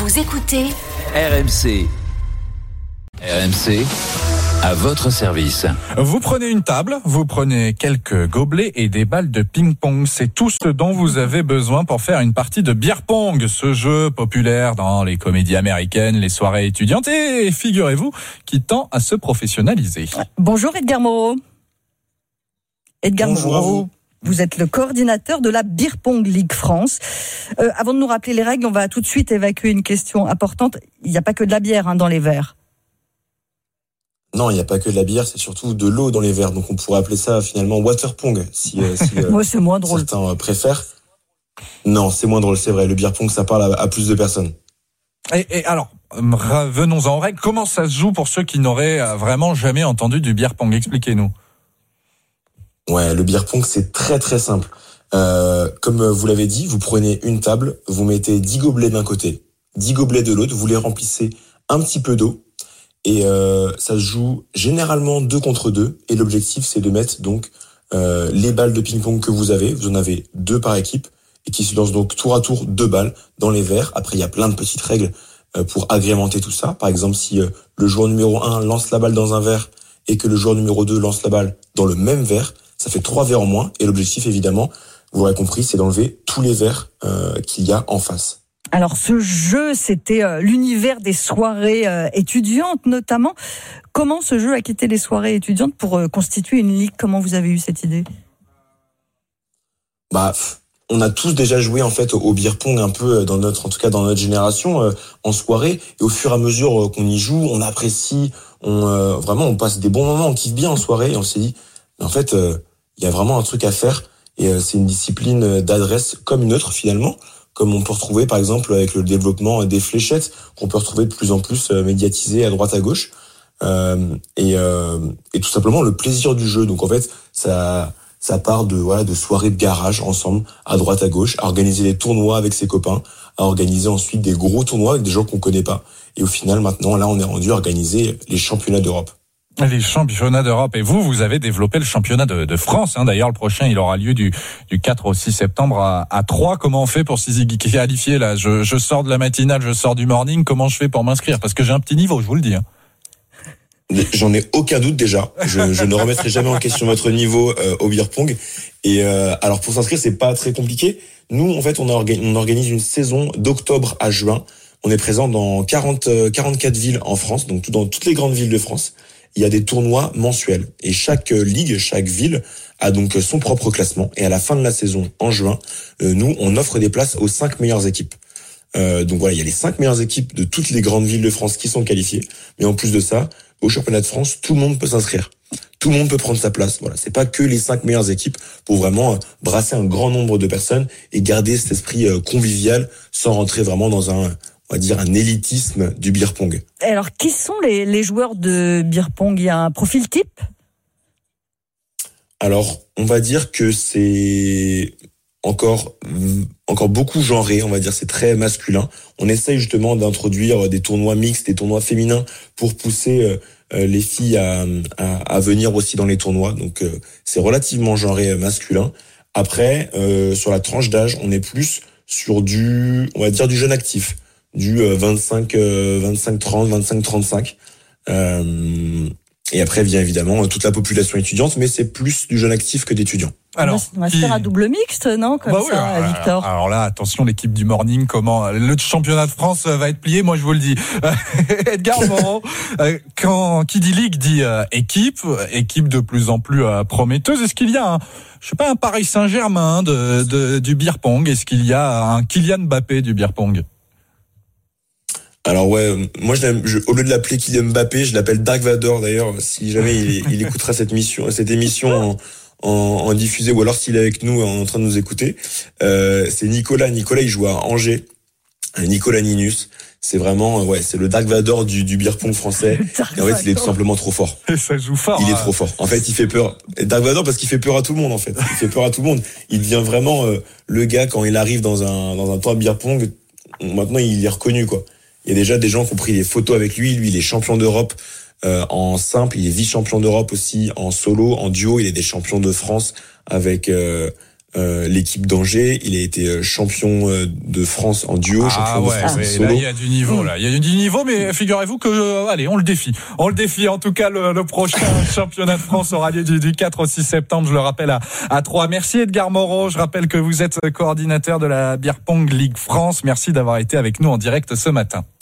Vous écoutez RMC. RMC, à votre service. Vous prenez une table, vous prenez quelques gobelets et des balles de ping-pong. C'est tout ce dont vous avez besoin pour faire une partie de beer pong, ce jeu populaire dans les comédies américaines, les soirées étudiantes et, figurez-vous, qui tend à se professionnaliser. Bonjour Edgar Moreau. Bonjour Moreau. Vous êtes le coordinateur de la Beer Pong League France. Avant de nous rappeler les règles, on va tout de suite évacuer une question importante. Il n'y a pas que de la bière dans les verres. Non, il n'y a pas que de la bière, c'est surtout de l'eau dans les verres. Donc on pourrait appeler ça finalement water pong, si Moi, c'est moins drôle. Certains préfèrent. Non, c'est moins drôle, c'est vrai. Le beer pong, ça parle à plus de personnes. Et alors, revenons-en aux règles. Comment ça se joue pour ceux qui n'auraient vraiment jamais entendu du beer pong? Expliquez-nous. Ouais, le beer pong, c'est très très simple. Comme vous l'avez dit, vous prenez une table, vous mettez 10 gobelets d'un côté, 10 gobelets de l'autre, vous les remplissez un petit peu d'eau, et ça se joue généralement 2 contre 2, et l'objectif c'est de mettre donc les balles de ping-pong que vous en avez 2 par équipe, et qui se lancent donc tour à tour 2 balles dans les verres. Après, il y a plein de petites règles pour agrémenter tout ça. Par exemple, si le joueur numéro 1 lance la balle dans un verre, et que le joueur numéro 2 lance la balle dans le même verre, ça fait 3 verres en moins, et l'objectif, évidemment, vous l'aurez compris, c'est d'enlever tous les verres qu'il y a en face. Alors, ce jeu, c'était l'univers des soirées étudiantes, notamment. Comment ce jeu a quitté les soirées étudiantes pour constituer une ligue? Comment vous avez eu cette idée? On a tous déjà joué en fait au beer pong un peu dans notre génération en soirée, et au fur et à mesure qu'on y joue, on apprécie, on passe des bons moments, on kiffe bien en soirée, et on s'est dit, mais en fait, il y a vraiment un truc à faire, et c'est une discipline d'adresse comme une autre finalement, comme on peut retrouver par exemple avec le développement des fléchettes qu'on peut retrouver de plus en plus médiatisées à droite à gauche, et tout simplement le plaisir du jeu. Donc en fait, ça part de soirées de garage ensemble, à droite à gauche, à organiser des tournois avec ses copains, à organiser ensuite des gros tournois avec des gens qu'on connaît pas. Et au final, maintenant, là, on est rendu à organiser les championnats d'Europe. Les championnats d'Europe. Et vous avez développé le championnat de France. D'ailleurs, le prochain, il aura lieu du 4 au 6 septembre à Troyes. Comment on fait pour s'y qualifier là? Je sors de la matinale, je sors du morning. Comment je fais pour m'inscrire? Parce que j'ai un petit niveau, je vous le dis. J'en ai aucun doute déjà. Je ne remettrai jamais en question votre niveau au beer pong. Et alors pour s'inscrire, c'est pas très compliqué. Nous, en fait, on organise une saison d'octobre à juin. On est présent dans 44 villes en France, donc dans toutes les grandes villes de France. Il y a des tournois mensuels. Et chaque ligue, chaque ville a donc son propre classement. Et à la fin de la saison, en juin, nous, on offre des places aux 5 meilleures équipes. Donc voilà, il y a les 5 meilleures équipes de toutes les grandes villes de France qui sont qualifiées. Mais en plus de ça, au championnat de France, tout le monde peut s'inscrire. Tout le monde peut prendre sa place. Voilà, c'est pas que les 5 meilleures équipes pour vraiment brasser un grand nombre de personnes et garder cet esprit convivial sans rentrer vraiment dans un élitisme du beer pong. Alors, qui sont les joueurs de beer pong? Il y a un profil type? Alors, on va dire que c'est encore beaucoup genré, on va dire, c'est très masculin. On essaye justement d'introduire des tournois mixtes, des tournois féminins pour pousser les filles à venir aussi dans les tournois. Donc c'est relativement genré masculin. Après, sur la tranche d'âge, on est plus sur du jeune actif, du 25-30, 25-35. Et après vient évidemment toute la population étudiante, mais c'est plus du jeune actif que d'étudiants. Alors, on va se faire un double mixte, non? Victor. Alors là, attention, l'équipe du morning, comment le championnat de France va être plié, moi je vous le dis. Edgar Moreau, qui dit ligue dit équipe de plus en plus prometteuse. Est-ce qu'il y a un Paris Saint-Germain du beer pong? Est-ce qu'il y a un Kylian Mbappé du beer pong? Alors ouais, moi au lieu de l'appeler Kylian Mbappé, je l'appelle Dark Vador d'ailleurs, si jamais il écoutera cette émission en diffusé, ou alors s'il est avec nous en train de nous écouter. C'est Nicolas, il joue à Angers. Nicolas Ninus, c'est vraiment c'est le Dark Vador du beer pong français. Et en fait, il est tout simplement trop fort. Et ça joue fort. Il est trop fort. En fait, il fait peur. Dark Vador parce qu'il fait peur à tout le monde en fait. Il fait peur à tout le monde. Il devient vraiment le gars quand il arrive dans un tournoi de beer pong. Maintenant, il est reconnu quoi. Il y a déjà des gens qui ont pris des photos avec lui. Lui, il est champion d'Europe en simple. Il est vice-champion d'Europe aussi en solo, en duo. Il est des champions de France avec l'équipe d'Angers. Il a été champion de France en duo, champion de France en solo. Là, il y a du niveau, là. Il y a du niveau, mais figurez-vous que, allez, on le défie. On le défie. En tout cas, le prochain championnat de France aura lieu du 4 au 6 septembre. Je le rappelle à Troyes. Merci Edgar Moreau. Je rappelle que vous êtes coordinateur de la Beer Pong League France. Merci d'avoir été avec nous en direct ce matin.